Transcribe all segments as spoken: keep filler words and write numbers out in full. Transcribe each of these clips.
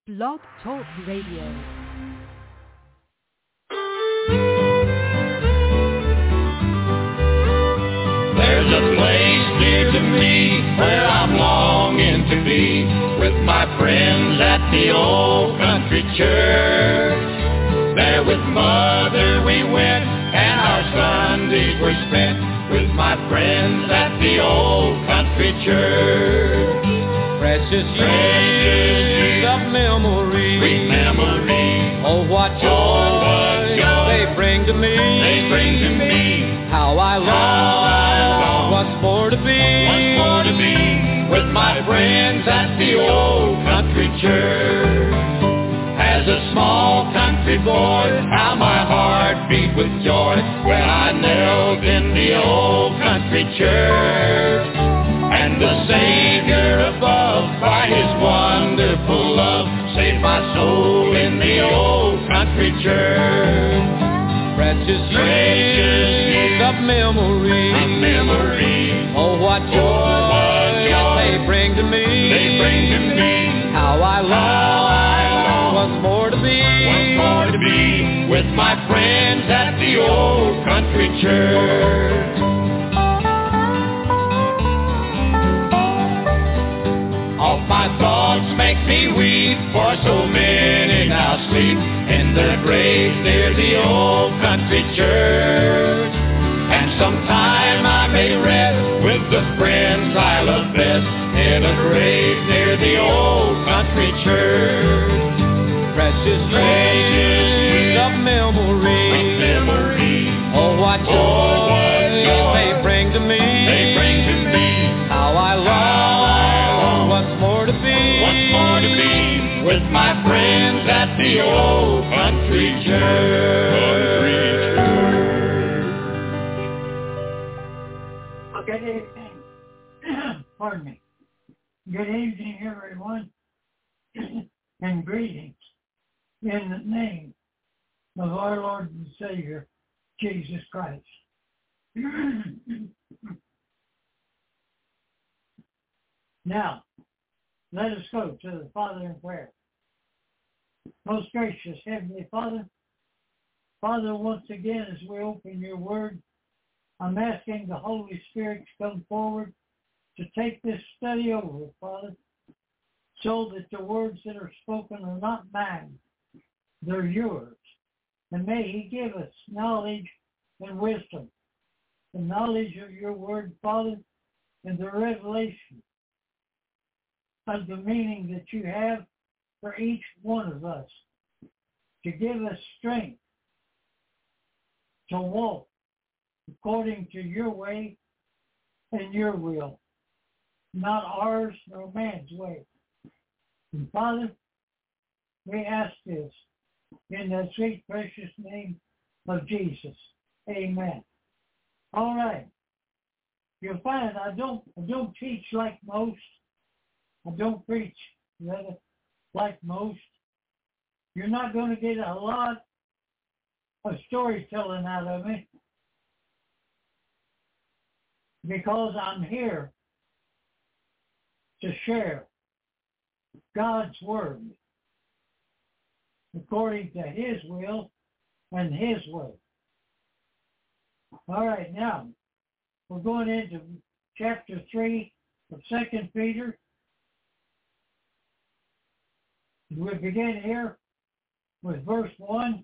Blog Talk Radio. There's a place dear to me where I'm longing to be with my friends at the old country church. There with Mother we went and our Sundays were spent with my friends at the old country church. Precious years of memory, sweet memory. Oh, what joy, oh, what joy they bring to me. They bring to me. How I long, How I long what's more to be, what's more to be with my friends at the old country church. As a small country boy, how my heart beat with joy when I knelt in the old country church. And the Savior above, by His wonderful love, saved my soul in the old country church. Precious years of memory, a memory. Oh, what joy, oh, what joy they bring to me. They bring to me. How I long, How I long what's more to be, what's more to be with my friends at the old country church. All my thoughts make me weep, for so many now sleep in their graves near the old country church. And sometime I may rest with the friends I love best in a grave near the old country church. Precious years of memory, memory. Oh, what joy, oh, what joy they bring to me. They bring to me. How I long, How I long what's more to be, what's more to be with my friends at the old country church. Good evening. Pardon me. Good evening, everyone, and greetings in the name of our Lord and Savior, Jesus Christ. Now, let us go to the Father in prayer. Most gracious Heavenly Father, Father, once again, as we open your word, I'm asking the Holy Spirit to come forward to take this study over, Father, so that the words that are spoken are not mine, they're yours. And may He give us knowledge and wisdom, the knowledge of your word, Father, and the revelation of the meaning that you have for each one of us, to give us strength to walk according to your way and your will, not ours nor man's way. And Father, we ask this in the sweet precious name of Jesus. Amen. All right. You'll find I don't I don't teach like most. I don't preach rather like most. You're not going to get a lot of storytelling out of me, because I'm here to share God's word according to His will and His way. All right, now we're going into chapter three of Second Peter. We begin here with verse one.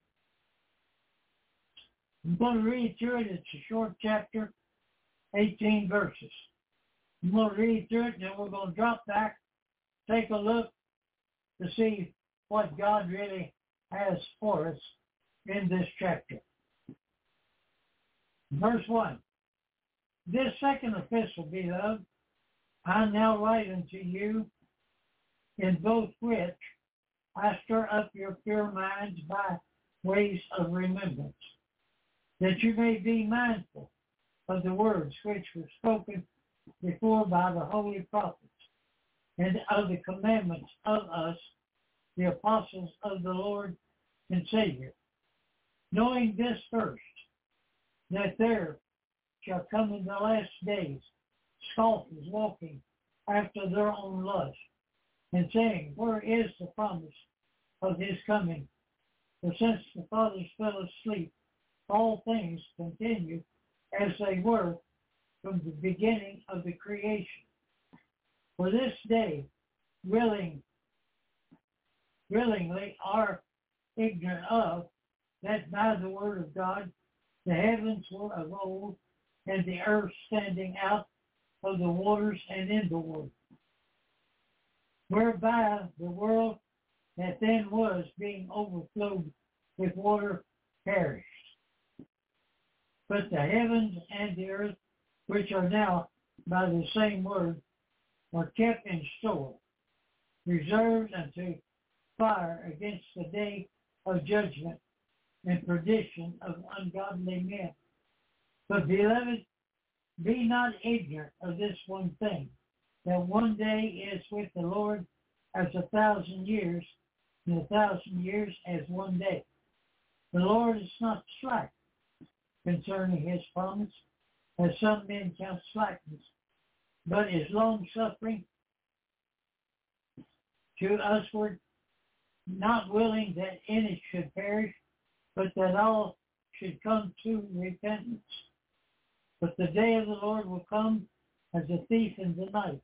I'm going to read through it. It's a short chapter, eighteen verses. I'm going to read through it, and then we're going to drop back, take a look to see what God really has for us in this chapter. Verse one. This second epistle, beloved, I now write unto you, in both which I stir up your pure minds by ways of remembrance, that you may be mindful of the words which were spoken before by the holy prophets, and of the commandments of us, the apostles of the Lord and Savior, knowing this first, that there shall come in the last days scoffers walking after their own lust, and saying, where is the promise of his coming? For since the fathers fell asleep, all things continue as they were from the beginning of the creation. For this day, willing, willingly are ignorant of, that by the word of God the heavens were of old, and the earth standing out of the waters and in the water, whereby the world that then was, being overflowed with water, perished. But the heavens and the earth, which are now by the same word, are kept in store, reserved unto fire against the day of judgment and perdition of ungodly men. But beloved, be not ignorant of this one thing, that one day is with the Lord as a thousand years, and a thousand years as one day. The Lord is not slack concerning his promise, as some men count slackness, but is long-suffering to usward, not willing that any should perish, but that all should come to repentance. But the day of the Lord will come as a thief in the night,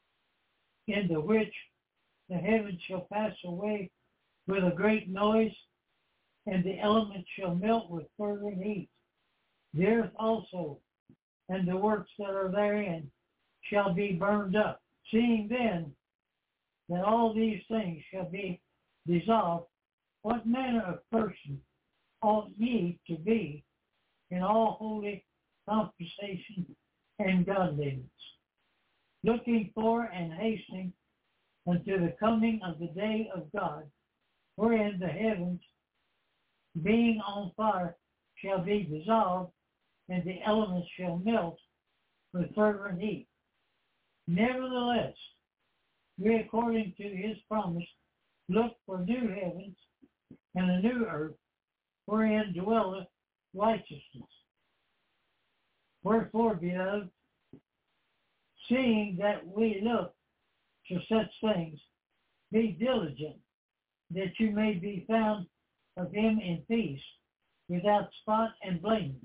in the which the heavens shall pass away with a great noise, and the elements shall melt with fervent heat. The earth also and the works that are therein shall be burned up. Seeing then that all these things shall be dissolved, what manner of person ought ye to be in all holy conversation and godliness, looking for and hastening unto the coming of the day of God, wherein the heavens, being on fire, shall be dissolved, and the elements shall melt with fervent heat. Nevertheless, we, according to his promise, look for new heavens and a new earth, wherein dwelleth righteousness. Wherefore, beloved, seeing that we look to such things, be diligent, that you may be found of him in peace, without spot and blameless,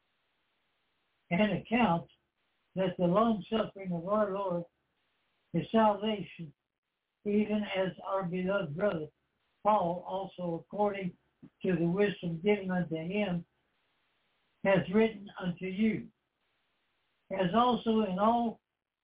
and account that the long-suffering of our Lord is salvation, even as our beloved brother Paul also, according to the wisdom given unto him, has written unto you, as also in all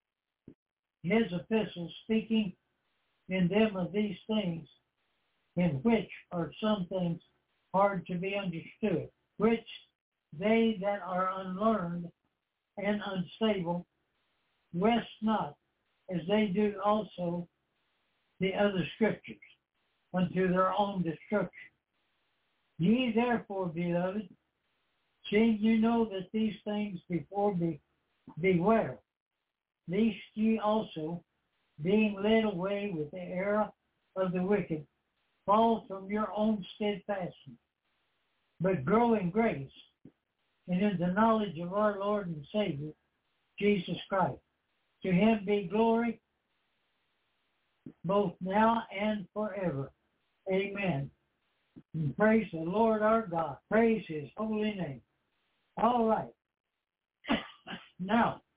his epistles, speaking in them of these things, in which are some things hard to be understood, which they that are unlearned and unstable rest not, as they do also the other scriptures, unto their own destruction. Ye therefore, beloved, seeing you know that these things before be, beware, lest ye also, being led away with the error of the wicked, fall from your own steadfastness, but grow in grace and in the knowledge of our Lord and Savior, Jesus Christ. To him be glory both now and forever. Amen. And praise the Lord our God. Praise his holy name. All right. Now,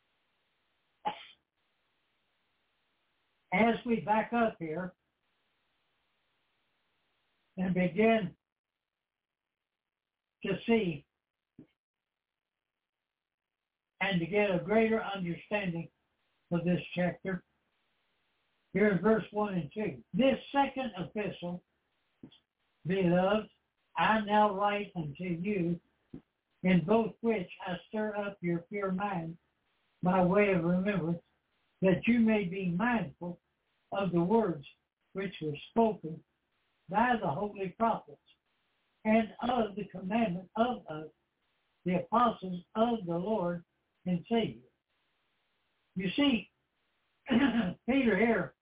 as we back up here and begin to see and to get a greater understanding of this chapter, here in verse one and two. This second epistle, beloved, I now write unto you, in both which I stir up your pure mind by way of remembrance, that you may be mindful of the words which were spoken by the holy prophets, and of the commandment of us, the apostles of the Lord and Savior. You see, Peter here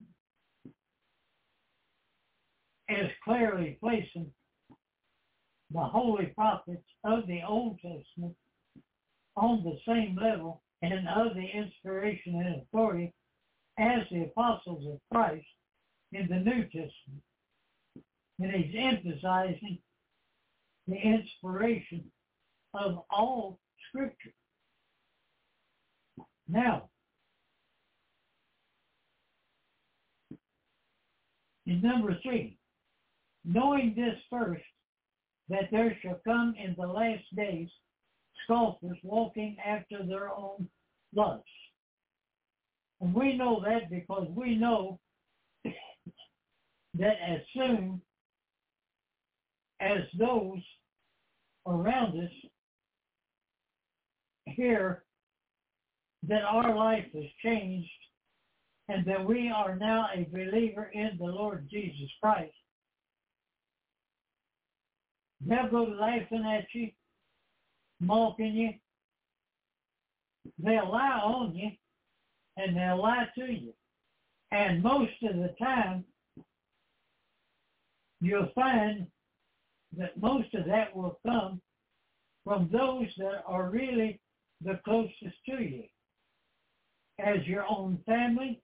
is clearly placing the holy prophets of the Old Testament on the same level and of the inspiration and authority as the apostles of Christ in the New Testament. And he's emphasizing the inspiration of all Scripture. Now, in number three, knowing this first, that there shall come in the last days scoffers walking after their own lusts. And we know that because we know that as soon as those around us hear that our life has changed and that we are now a believer in the Lord Jesus Christ, they'll go laughing at you, mocking you. They'll lie on you, and they'll lie to you. And most of the time, you'll find that most of that will come from those that are really the closest to you, as your own family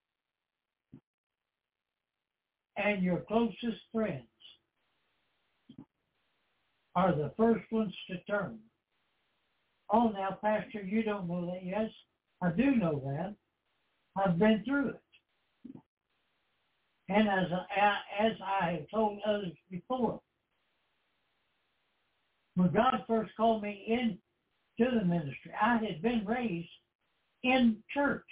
and your closest friends are the first ones to turn. Oh, now, Pastor, you don't know that. Yes, I do know that. I've been through it. And as I, as I have told others before, when God first called me into the ministry, I had been raised in church.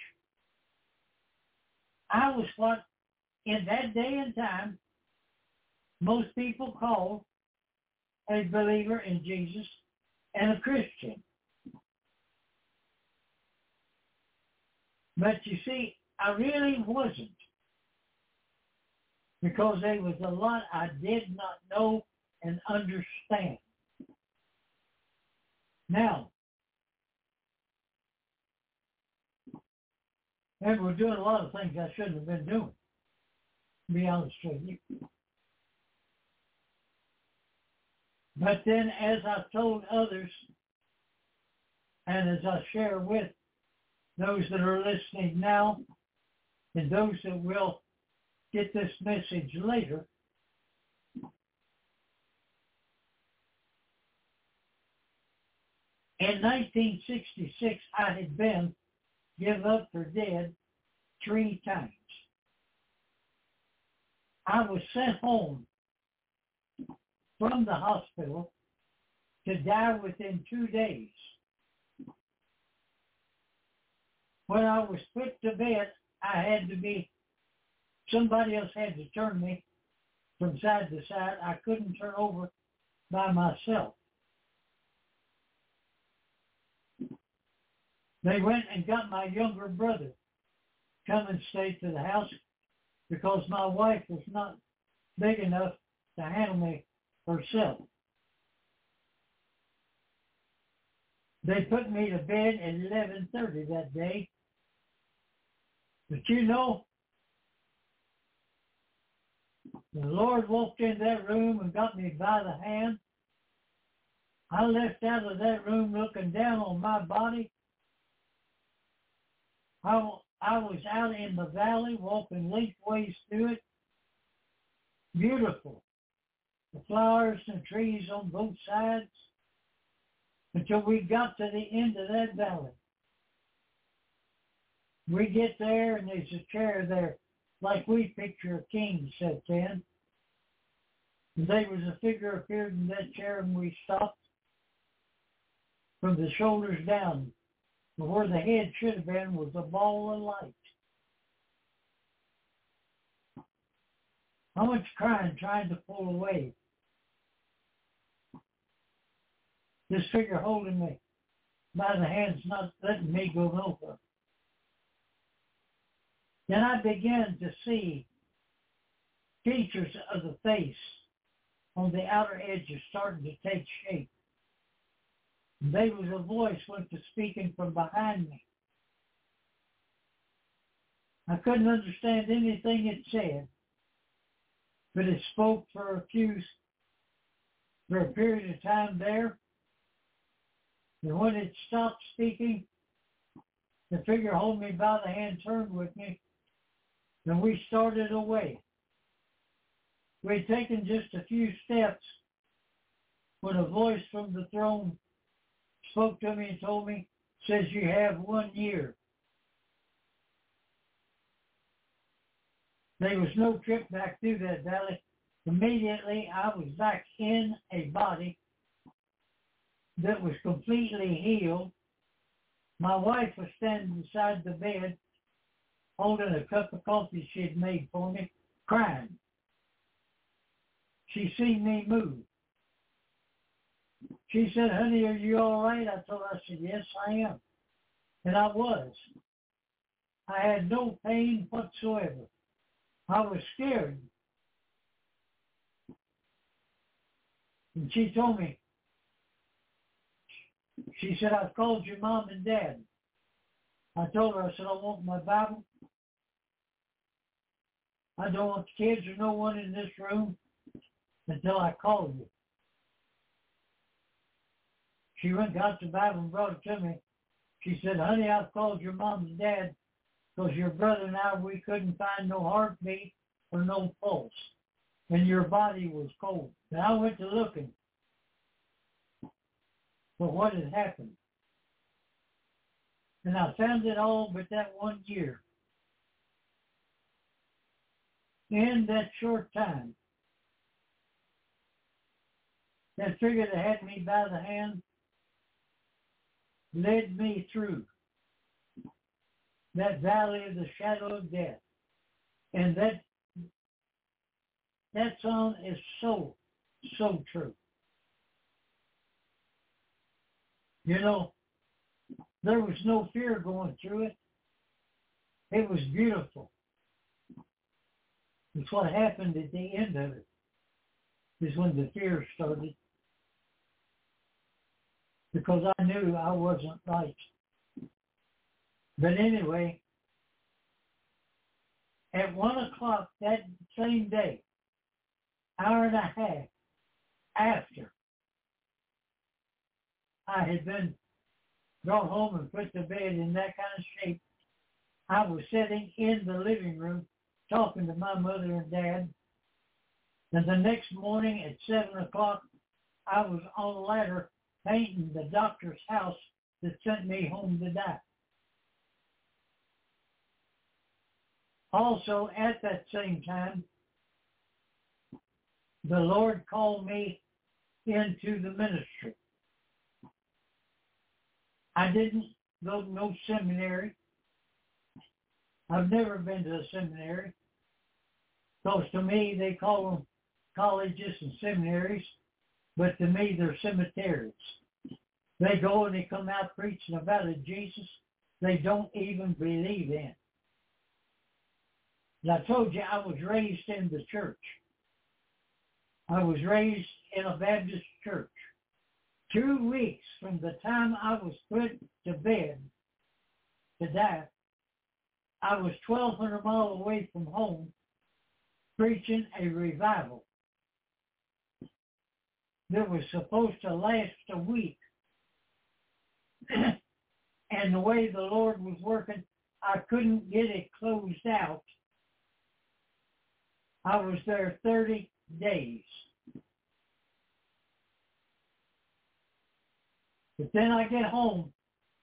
I was what, in that day and time, most people call a believer in Jesus and a Christian. But you see, I really wasn't, because there was a lot I did not know and understand. Now, and we're doing a lot of things I shouldn't have been doing, to be honest with you. But then as I've told others, and as I share with those that are listening now, and those that will get this message later, in nineteen sixty-six, I had been given up for dead three times. I was sent home from the hospital to die within two days. When I was put to bed, I had to be, somebody else had to turn me from side to side. I couldn't turn over by myself. They went and got my younger brother to come and stay to the house because my wife was not big enough to handle me herself. They put me to bed at eleven thirty that day. But you know, the Lord walked in that room and got me by the hand. I left out of that room looking down on my body. I, I was out in the valley walking lengthways through it. Beautiful. The flowers and trees on both sides, until we got to the end of that valley. We get there and there's a chair there, like we picture a king sat in. And there was a figure appeared in that chair, and we stopped from the shoulders down. But where the head should have been was a ball of light. How much crying trying to pull away. This figure holding me by the hands, not letting me go nowhere. Then I began to see features of the face on the outer edges starting to take shape. And there was a voice went to speaking from behind me. I couldn't understand anything it said, but it spoke for a few, for a period of time there. And when it stopped speaking, the figure holding me by the hand turned with me and we started away. We'd taken just a few steps when a voice from the throne spoke to me and told me, says, you have one year. There was no trip back through that valley. Immediately, I was back in a body that was completely healed. My wife was standing beside the bed, holding a cup of coffee she had made for me, crying. She seen me move. She said, honey, are you all right? I told her, I said, yes, I am. And I was. I had no pain whatsoever. I was scared. And she told me, she said, I've called your mom and dad. I told her, I said, I want my Bible. I don't want the kids or no one in this room until I call you. She went and got the Bible and brought it to me. She said, honey, I've called your mom and dad because your brother and I, we couldn't find no heartbeat or no pulse. And your body was cold. And I went to looking for what had happened. And I found it all but that one year. In that short time, that figure that had me by the hand led me through that valley of the shadow of death. And that that song is so, so true. You know, there was no fear going through it. It was beautiful. It's what happened at the end of it, is when the fear started. Because I knew I wasn't right. But anyway, at one o'clock that same day, hour and a half after I had been brought home and put to bed in that kind of shape, I was sitting in the living room talking to my mother and dad. And the next morning at seven o'clock, I was on a ladder painting the doctor's house that sent me home to die. Also, at that same time, the Lord called me into the ministry. I didn't go to no seminary. I've never been to a seminary. Because to me, they call them colleges and seminaries, but to me, they're cemeteries. They go and they come out preaching about a Jesus they don't even believe in. And I told you I was raised in the church. I was raised in a Baptist church. Two weeks from the time I was put to bed to die, I was twelve hundred miles away from home preaching a revival that was supposed to last a week. And the way the Lord was working, I couldn't get it closed out. I was there thirty days. But then I get home.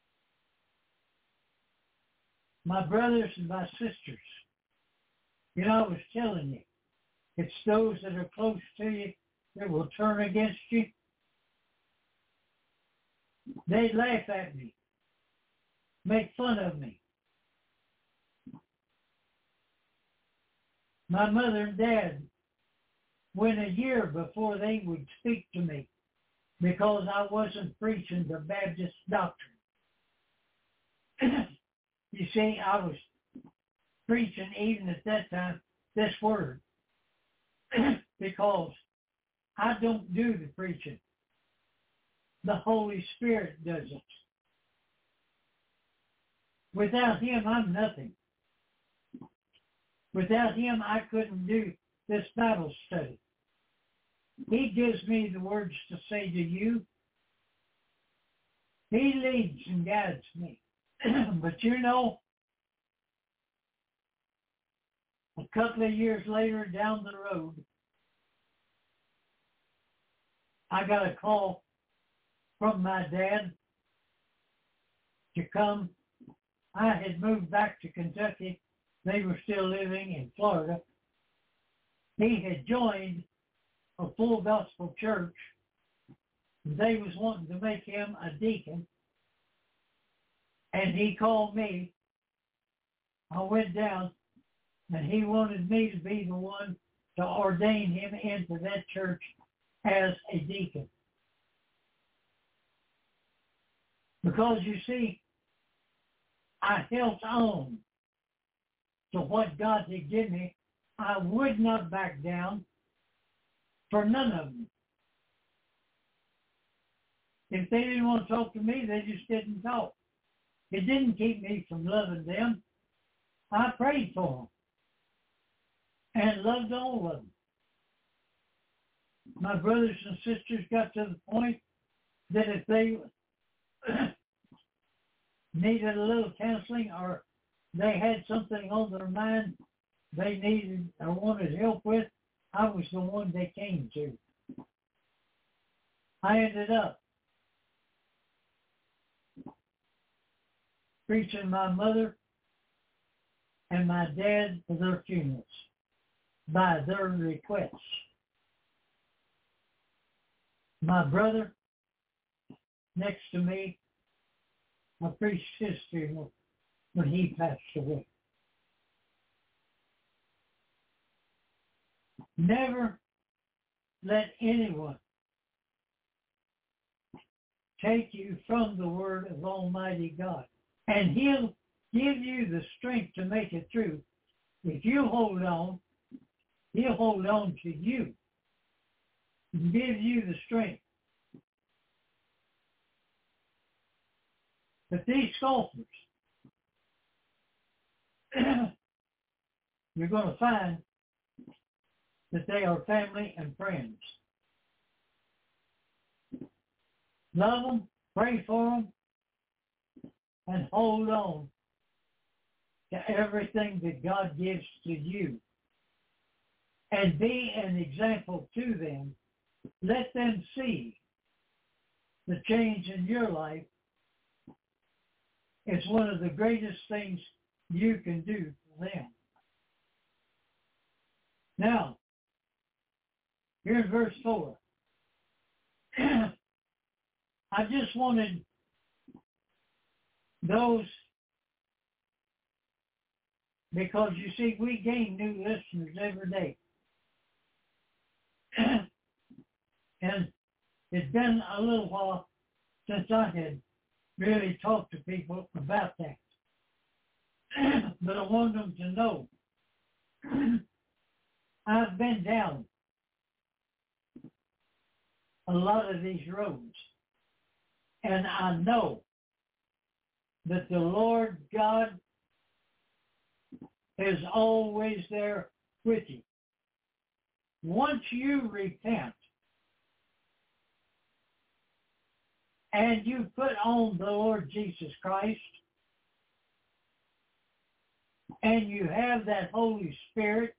My brothers and my sisters, you know, I was telling you, it's those that are close to you that will turn against you. They laugh at me, make fun of me. My mother and dad went a year before they would speak to me because I wasn't preaching the Baptist doctrine. You see, I was preaching even at that time this word because I don't do the preaching. The Holy Spirit does it. Without him, I'm nothing. Without him, I couldn't do this Bible study. He gives me the words to say to you. He leads and guides me. But you know, A couple of years later, down the road, I got a call from my dad to come. I had moved back to Kentucky. They were still living in Florida. He had joined a full gospel church. They was wanting to make him a deacon. And he called me. I went down, and he wanted me to be the one to ordain him into that church as a deacon. Because you see, I held on to what God had given me. I would not back down for none of them. If they didn't want to talk to me, they just didn't talk. It didn't keep me from loving them. I prayed for them and loved all of them. My brothers and sisters got to the point that if they needed a little counseling or they had something on their mind they needed or wanted help with, I was the one they came to. I ended up preaching my mother and my dad for their funerals by their requests. My brother, next to me, I preached his funeral when he passed away. Never let anyone take you from the word of Almighty God. And he'll give you the strength to make it through. If you hold on, he'll hold on to you and give you the strength. But these scoffers, you're going to find that they are family and friends. Love them, pray for them, and hold on to everything that God gives to you. And be an example to them. Let them see the change in your life. It's one of the greatest things you can do for them. Now, here's verse four. I just wanted those, because you see, we gain new listeners every day. And it's been a little while since I had really talked to people about that. But I want them to know I've been down a lot of these roads, and I know that the Lord God is always there with you. Once you repent and you put on the Lord Jesus Christ and you have that Holy Spirit,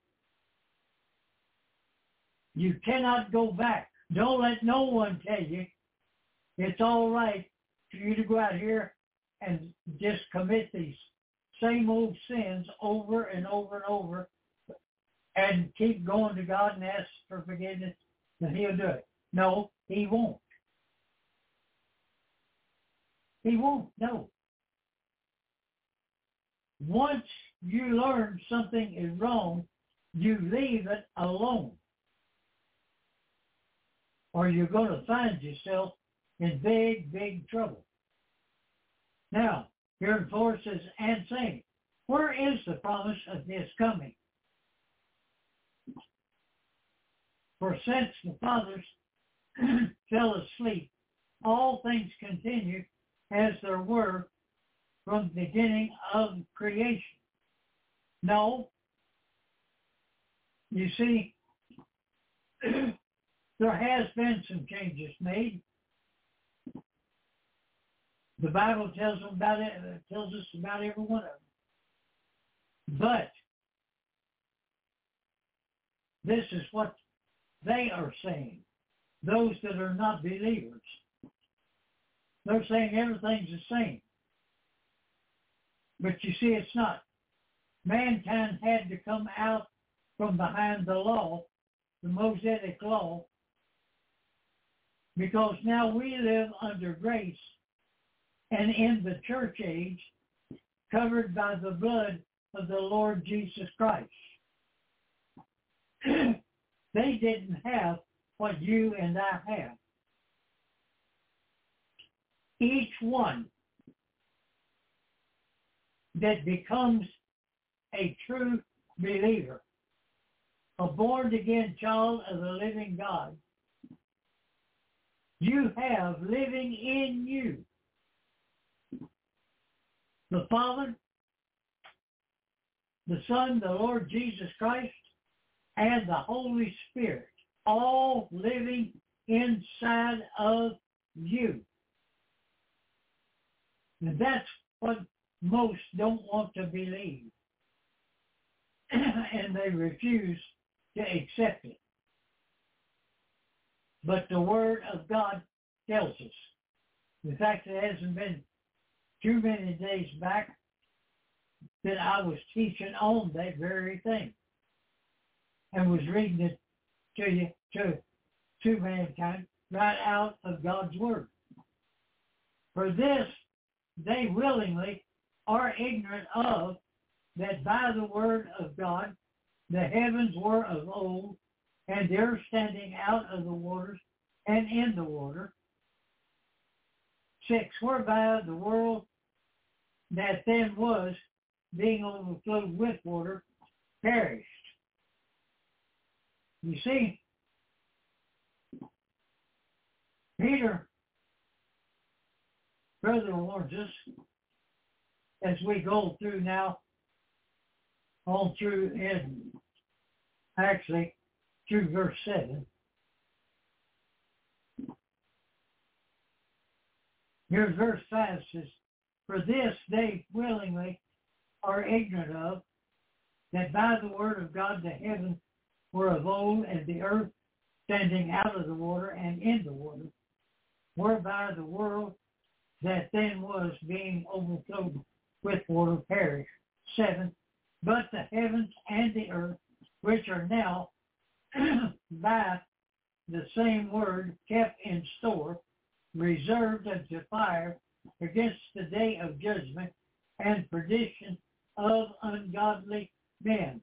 you cannot go back. Don't let no one tell you it's all right for you to go out here and just commit these same old sins over and over and over and keep going to God and ask for forgiveness, that he'll do it. No, he won't. He won't, no. Once you learn something is wrong, you leave it alone. Or you're going to find yourself in big, big trouble. Now, here in four it says, and saying, where is the promise of his coming? For since the fathers fell asleep, all things continue as there were from the beginning of creation. No. You see, there has been some changes made. The Bible tells them about it, tells us about every one of them. But this is what they are saying, those that are not believers. They're saying everything's the same. But you see, it's not. Mankind had to come out from behind the law, the Mosaic law, because now we live under grace and in the church age, covered by the blood of the Lord Jesus Christ. They didn't have what you and I have. Each one that becomes a true believer, a born-again child of the living God, you have living in you the Father, the Son, the Lord Jesus Christ, and the Holy Spirit, all living inside of you. And that's what most don't want to believe. And they refuse to accept it. But the Word of God tells us. In fact, it hasn't been too many days back that I was teaching on that very thing and was reading it to you, to, to mankind, right out of God's Word. For this, they willingly are ignorant of that by the Word of God, the heavens were of old, and the earth standing out of the waters and in the water. Six, whereby the world that then was, being overflowed with water, perished. You see, Peter further warns us as we go through now, on through in, actually, through verse seven. Here's verse five says, for this they willingly are ignorant of, that by the word of God the heavens were of old, and the earth standing out of the water and in the water, whereby the world that then was, being overflowed with water, perished. Seven, but the heavens and the earth, which are now by the same word kept in store, reserved unto fire against the day of judgment and perdition of ungodly men.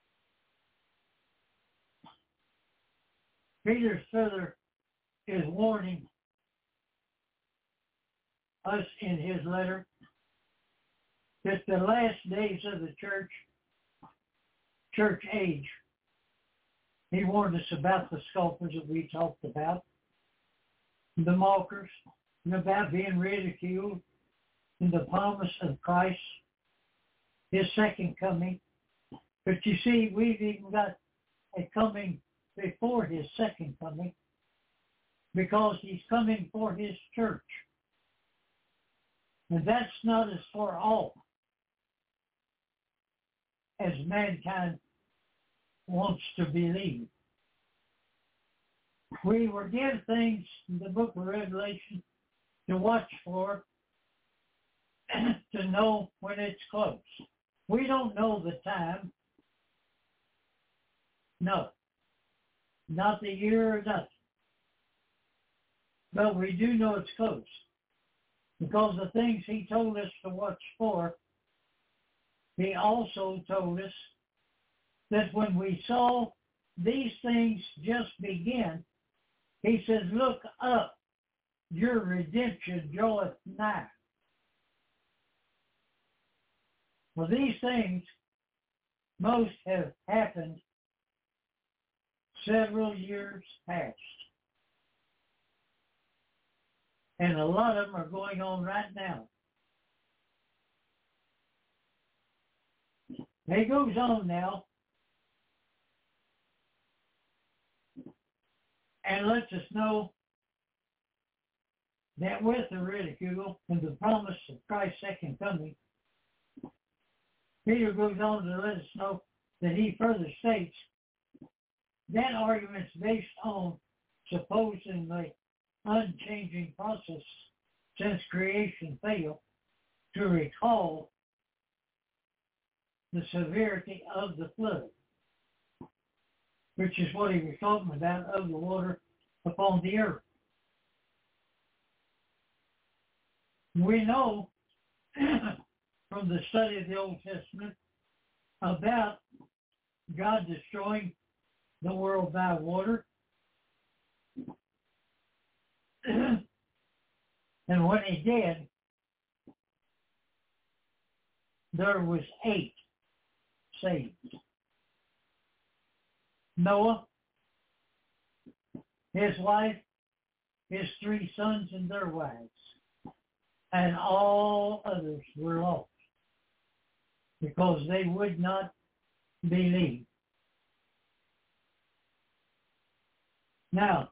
Peter further is warning us in his letter that the last days of the church, church age, he warned us about the scoffers that we talked about, the mockers, and about being ridiculed, and the promise of Christ, his second coming. But you see, we've even got a coming before his second coming, because he's coming for his church. And that's not as far off as mankind wants to believe. We were given things in the book of Revelation to watch for, to know when it's close. We don't know the time. No. Not the year or nothing. But we do know it's close. Because the things he told us to watch for, he also told us that when we saw these things just begin, he says, look up, your redemption draweth nigh. Well, these things, most have happened several years past. And a lot of them are going on right now. It goes on now and lets us know that with the ridicule and the promise of Christ's second coming, Peter goes on to let us know that he further states that argument's based on supposedly unchanging process since creation failed to recall the severity of the flood, which is what he was talking about, of the water upon the earth. We know from the study of the Old Testament about God destroying the world by water. And when he did, there was eight saved. Noah, his wife, his three sons and their wives, and all others were lost because they would not believe. Now,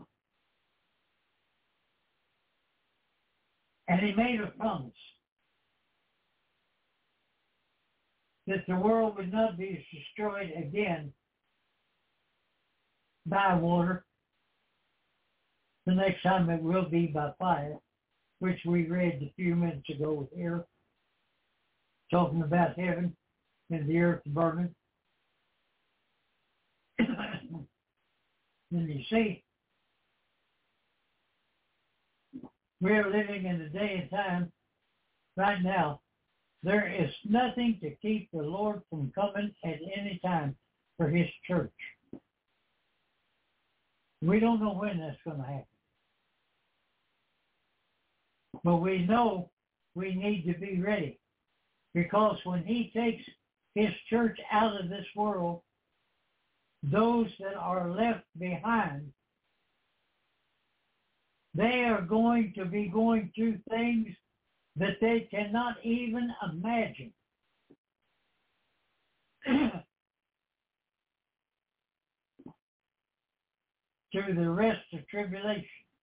and he made a promise that the world would not be destroyed again by water. The next time it will be by fire, which we read a few minutes ago here, talking about heaven and the earth burning. And you see, we're living in a day and time right now. There is nothing to keep the Lord from coming at any time for his church. We don't know when that's going to happen. But we know we need to be ready, because when he takes his church out of this world, those that are left behind, they are going to be going through things that they cannot even imagine. Through the rest of tribulation.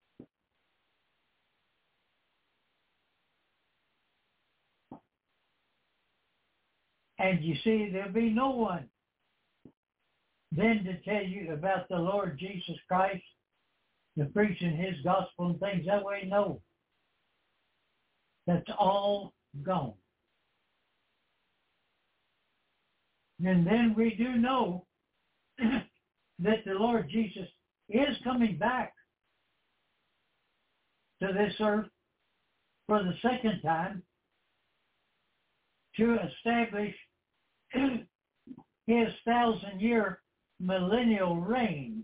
And you see, there'll be no one then to tell you about the Lord Jesus Christ, the preaching his gospel and things that way. No. That's all gone. And then we do know that the Lord Jesus is coming back to this earth for the second time to establish his thousand-year millennial reign.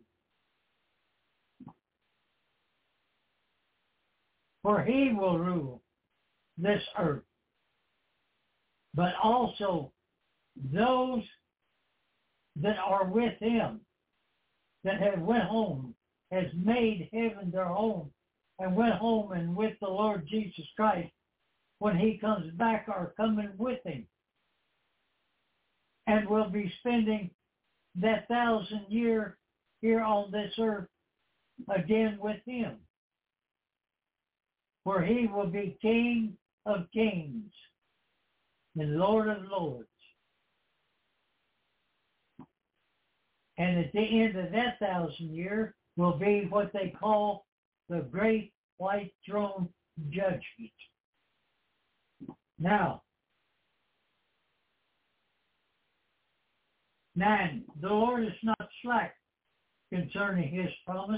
For he will rule this earth. But also those that are with him, that have went home, has made heaven their home, and went home and with the Lord Jesus Christ, when he comes back, are coming with him. And will be spending that thousand year here on this earth again with him. For he will be King of kings and Lord of lords. And at the end of that thousand year will be what they call the Great White Throne Judgment. Now, nine, the Lord is not slack concerning his promise,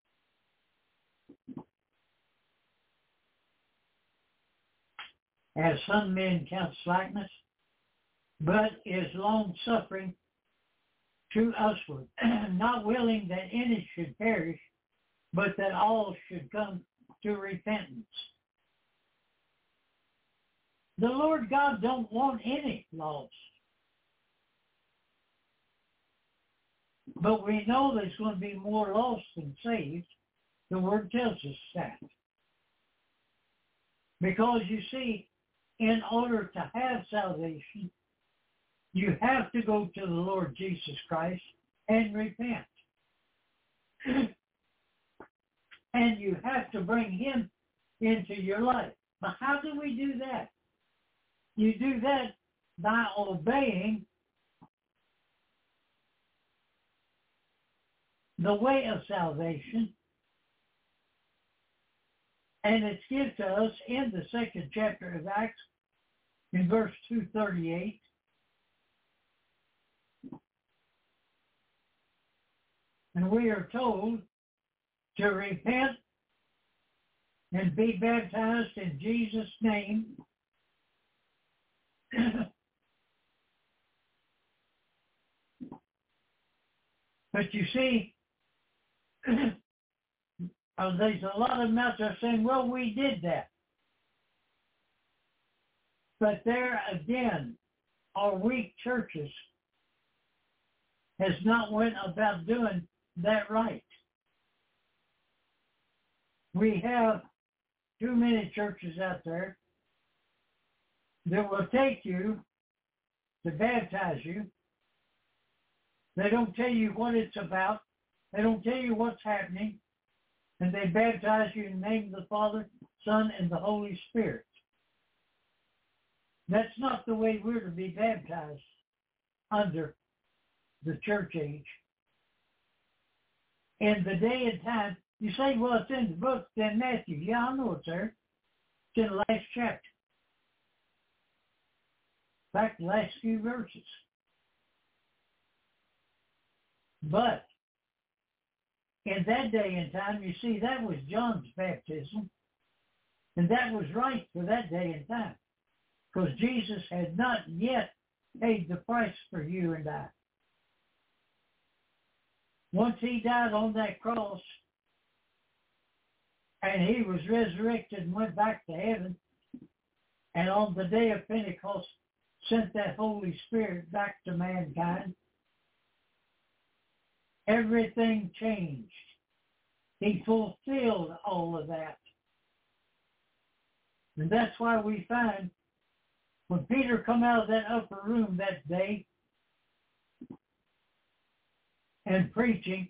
as some men count slackness, but is long-suffering to usward, not willing that any should perish, but that all should come to repentance. The Lord God don't want any lost. But we know there's going to be more lost than saved. The Word tells us that. Because you see, in order to have salvation, you have to go to the Lord Jesus Christ and repent. And you have to bring him into your life. But how do we do that? You do that by obeying the way of salvation. And it's given to us in the second chapter of Acts, in verse two thirty-eight. And we are told to repent and be baptized in Jesus' name but you see, uh, there's a lot of them out there saying, well, we did that. But there again, our weak churches has not went about doing that right. We have too many churches out there that will take you to baptize you. They don't tell you what it's about. They don't tell you what's happening. And they baptize you in the name of the Father, Son, and the Holy Spirit. That's not the way we're to be baptized under the church age. In the day and time, you say, well, it's in the book, then Matthew. Yeah, I know it's there. It's in the last chapter. In fact, the last few verses. But in that day and time, you see, that was John's baptism. And that was right for that day and time. Because Jesus had not yet paid the price for you and I. Once he died on that cross, and he was resurrected and went back to heaven, and on the day of Pentecost sent that Holy Spirit back to mankind, everything changed. He fulfilled all of that. And that's why we find when Peter come out of that upper room that day and preaching,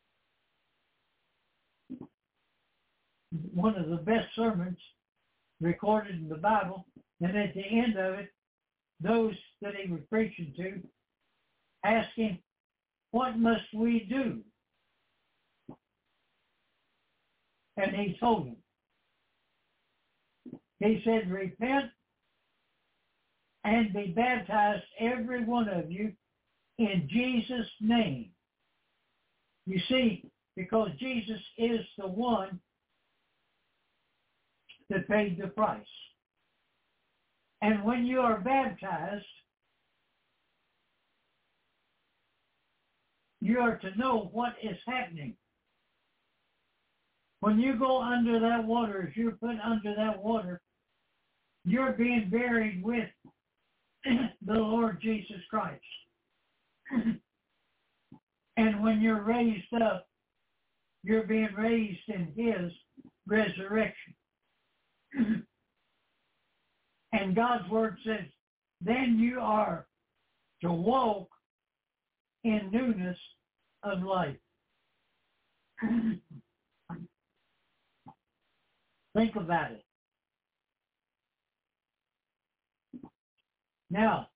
one of the best sermons recorded in the Bible, and at the end of it, those that he was preaching to asked him, what must we do? And he told them. He said, repent and be baptized, every one of you, in Jesus' name. You see, because Jesus is the one that paid the price. And when you are baptized, you are to know what is happening. When you go under that water, as you're put under that water, you're being buried with the Lord Jesus Christ. And when you're raised up, you're being raised in his resurrection. And God's word says, then you are to walk in newness of life. Think about it. Now,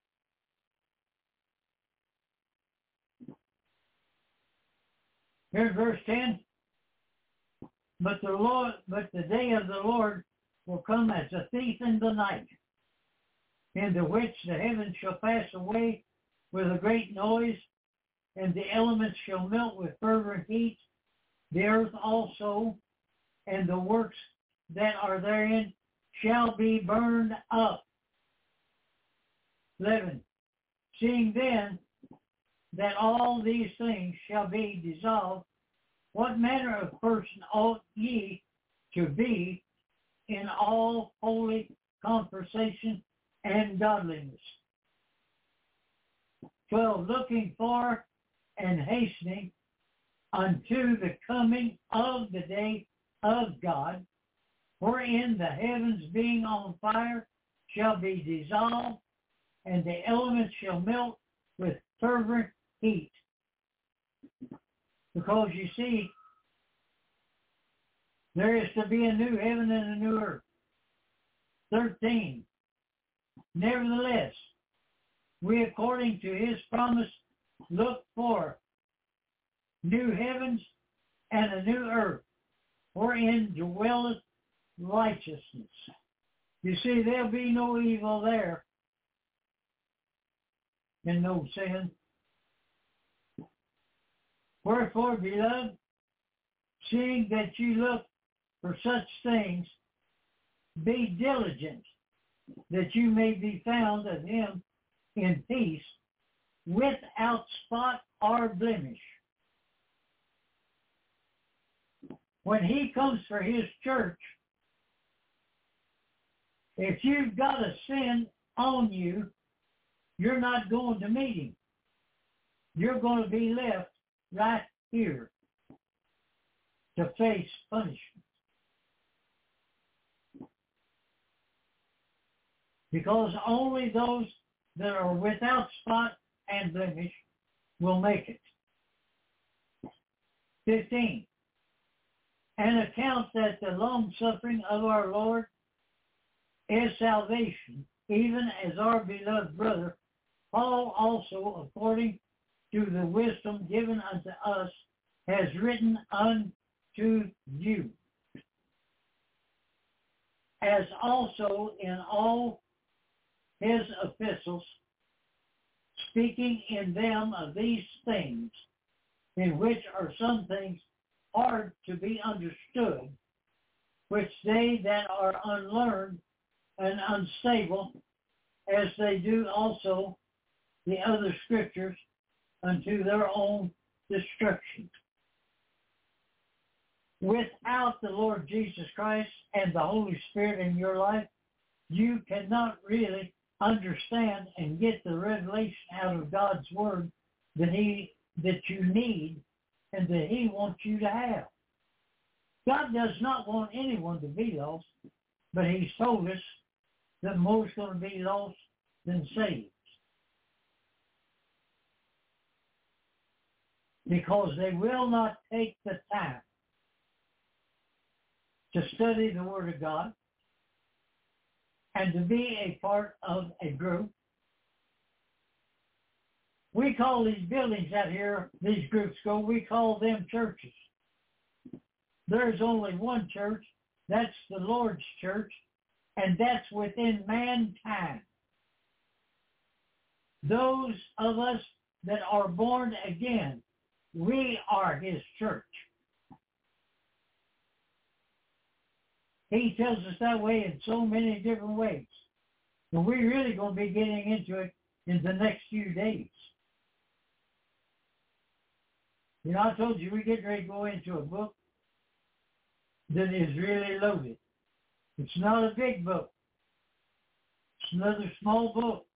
here's verse ten. But the Lord, but the day of the Lord will come as a thief in the night, in the which the heavens shall pass away with a great noise, and the elements shall melt with fervent heat, the earth also, and the works that are therein shall be burned up. eleven. Seeing then that all these things shall be dissolved, what manner of person ought ye to be in all holy conversation and godliness? twelve. Looking for and hastening unto the coming of the day of God, wherein the heavens being on fire shall be dissolved, and the elements shall melt with fervent heat. Because you see, there is to be a new heaven and a new earth. thirteen. Nevertheless, we according to his promise look for new heavens and a new earth, wherein dwelleth righteousness. You see, there'll be no evil there and no sin. Wherefore, beloved, seeing that you look for such things, be diligent that you may be found of him in peace, without spot or blemish. When he comes for his church, if you've got a sin on you, you're not going to meet him. You're going to be left right here to face punishment. Because only those that are without spot and blemish will make it. fifteen. And account that the long-suffering of our Lord is salvation, even as our beloved brother, Paul also, according to the wisdom given unto us, has written unto you, as also in all his epistles, speaking in them of these things, in which are some things hard to be understood, which they that are unlearned and unstable, as they do also the other scriptures, unto their own destruction. Without the Lord Jesus Christ and the Holy Spirit in your life, you cannot really understand and get the revelation out of God's Word that He that you need and that He wants you to have. God does not want anyone to be lost, but He's told us that more is going to be lost than saved. Because they will not take the time to study the Word of God and to be a part of a group. We call these buildings out here, these groups go, we call them churches. There's only one church, that's the Lord's church, and that's within mankind. Those of us that are born again, we are His church. He tells us that way in so many different ways. But we're really going to be getting into it in the next few days. You know, I told you we're getting ready to go into a book that is really loaded. It's not a big book. It's another small book.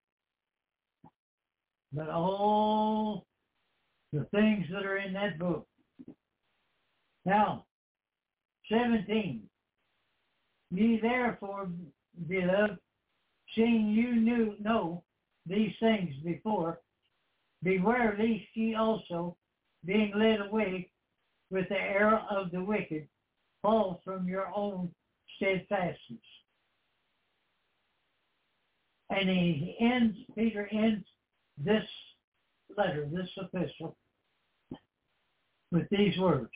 But all the things that are in that book. Now, seventeen. Ye therefore, beloved, seeing you knew, know these things before, beware lest ye also, being led away with the error of the wicked, fall from your own steadfastness. And he ends, Peter ends this letter, this epistle, with these words.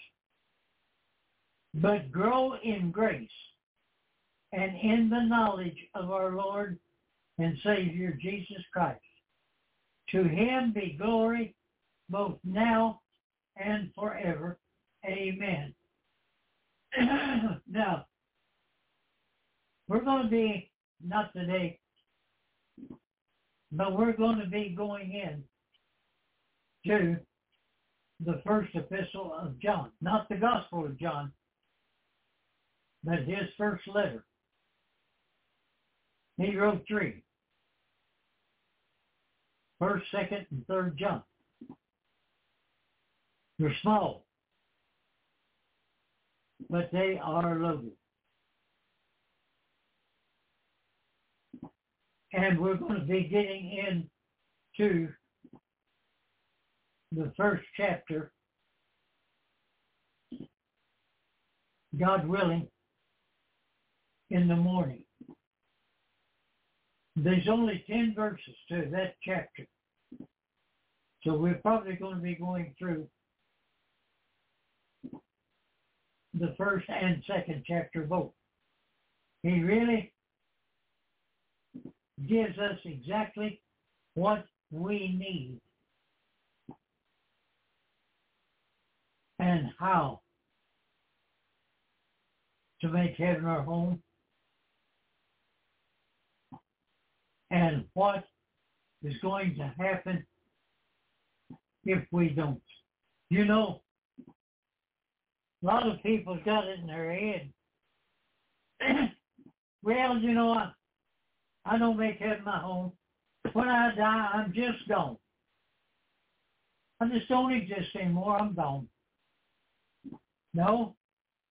But grow in grace and in the knowledge of our Lord and Savior Jesus Christ. To Him be glory both now and forever. Amen. Now, we're going to be, not today, but we're going to be going in to the first epistle of John. Not the Gospel of John, but his first letter. He wrote three. First, second, and third John. They're small, but they are loaded. And we're going to be getting into the first chapter, God willing, in the morning. There's only ten verses to that chapter. So we're probably going to be going through the first and second chapter both. He really gives us exactly what we need and how to make heaven our home and what is going to happen if we don't. You know, a lot of people got it in their head. Well, you know, I, I don't make heaven my home. When I die, I'm just gone. I just don't exist anymore. I'm gone. No.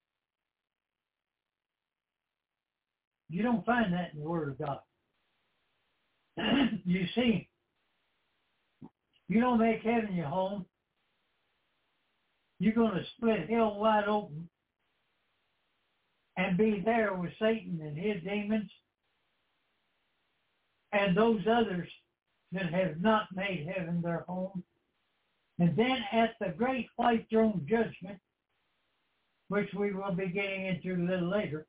You don't find that in the Word of God. You see, you don't make heaven your home. You're going to split hell wide open and be there with Satan and his demons and those others that have not made heaven their home. And then at the great white throne judgment, which we will be getting into a little later,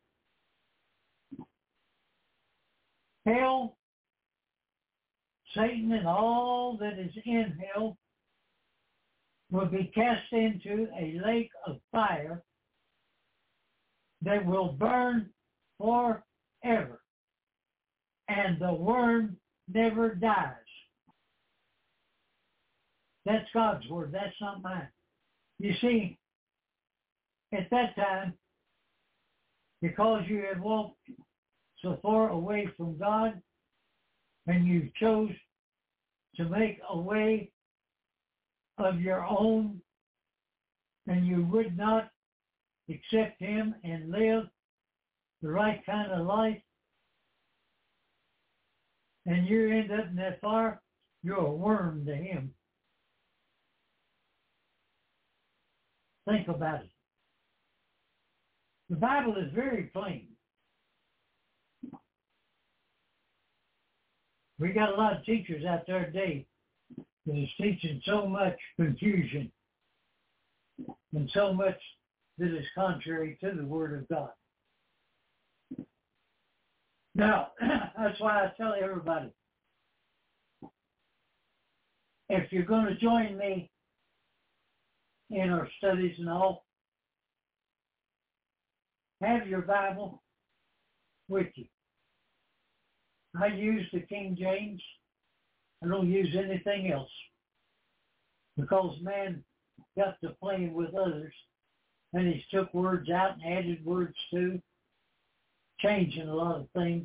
hell, Satan, and all that is in hell will be cast into a lake of fire that will burn forever. And the worm never dies. That's God's word. That's not mine. You see, at that time, because you have walked so far away from God, and you chose to make a way of your own, and you would not accept him and live the right kind of life, and you end up in that fire, you're a worm to him. Think about it. The Bible is very plain. We got a lot of teachers out there today that is teaching so much confusion and so much that is contrary to the Word of God. Now, that's why I tell everybody, if you're going to join me in our studies and all, have your Bible with you. I use the King James. I don't use anything else because man got to playing with others and he's took words out and added words to, changing a lot of things.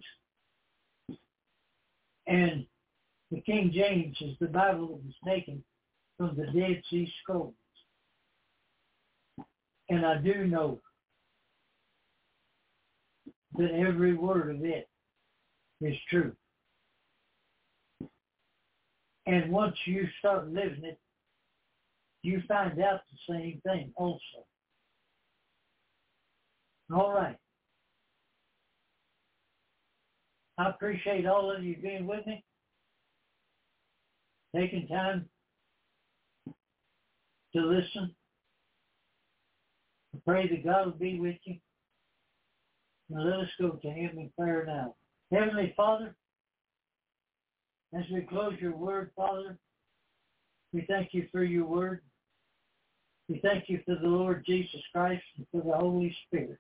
And the King James is the Bible that was taken from the Dead Sea Scrolls. And I do know that every word of it is true. And once you start living it, you find out the same thing also. All right. I appreciate all of you being with me, taking time to listen. I pray that God will be with you. Now let us go to him in prayer now. Heavenly Father, as we close your word, Father, we thank you for your word. We thank you for the Lord Jesus Christ and for the Holy Spirit.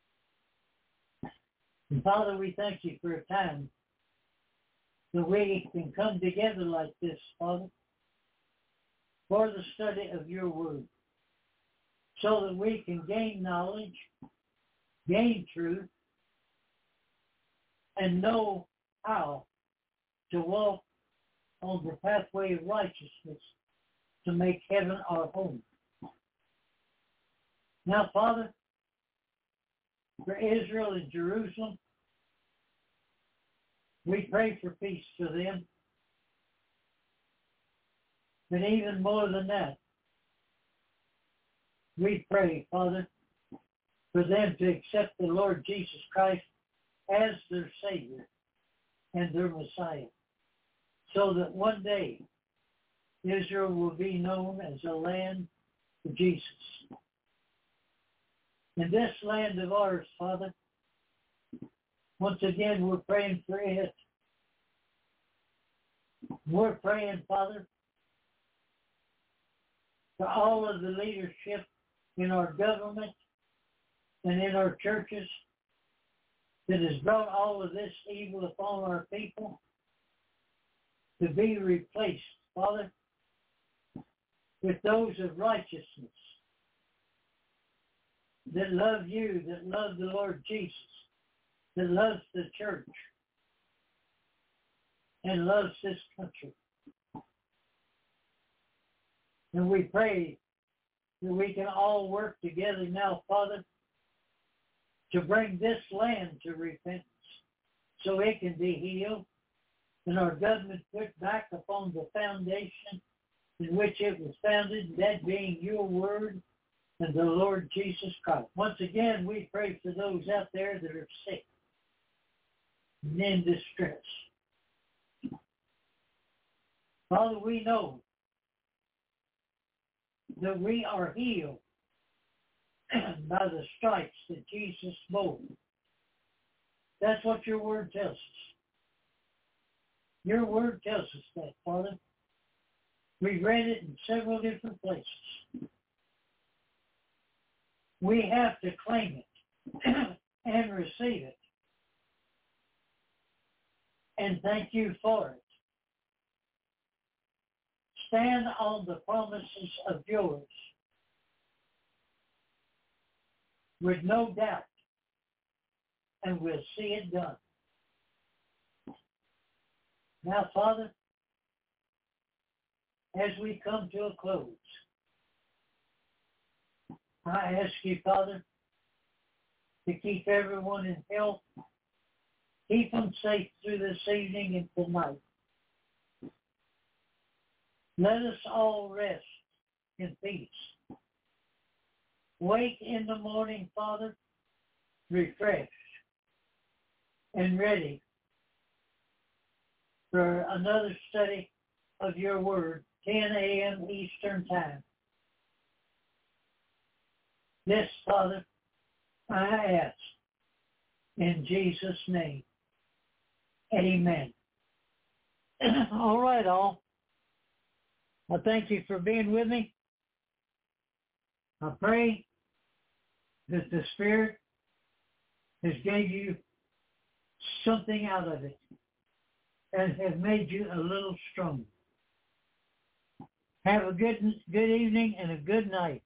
And Father, we thank you for a time that we can come together like this, Father, for the study of your word, so that we can gain knowledge, gain truth, and know how to walk on the pathway of righteousness to make heaven our home. Now, Father, for Israel and Jerusalem, we pray for peace for them. But even more than that, we pray, Father, for them to accept the Lord Jesus Christ as their Savior and their Messiah, so that one day Israel will be known as a land of Jesus. in this land of ours, Father. Once again, we're praying for it. We're praying, Father, for all of the leadership in our government and in our churches that has brought all of this evil upon our people to be replaced, Father, with those of righteousness that love you, that love the Lord Jesus, that loves the church and loves this country. And we pray that we can all work together now, Father, to bring this land to repentance so it can be healed and our government put back upon the foundation in which it was founded, that being your word and the Lord Jesus Christ. Once again, we pray for those out there that are sick and in distress. Father, we know that we are healed by the stripes that Jesus bore. That's what your word tells us. Your word tells us that, Father. We read it in several different places. We have to claim it and receive it. And thank you for it. Stand on the promises of yours with no doubt, and we'll see it done. Now, Father, as we come to a close, I ask you, Father, to keep everyone in health, keep them safe through this evening and tonight. Let us all rest in peace. Wake in the morning, Father, refreshed and ready for another study of your word, ten a.m. Eastern Time. This, Father, I ask in Jesus' name. Amen. All right, all. I thank you for being with me. I pray that the Spirit has gave you something out of it and has made you a little stronger. Have a good good evening and a good night.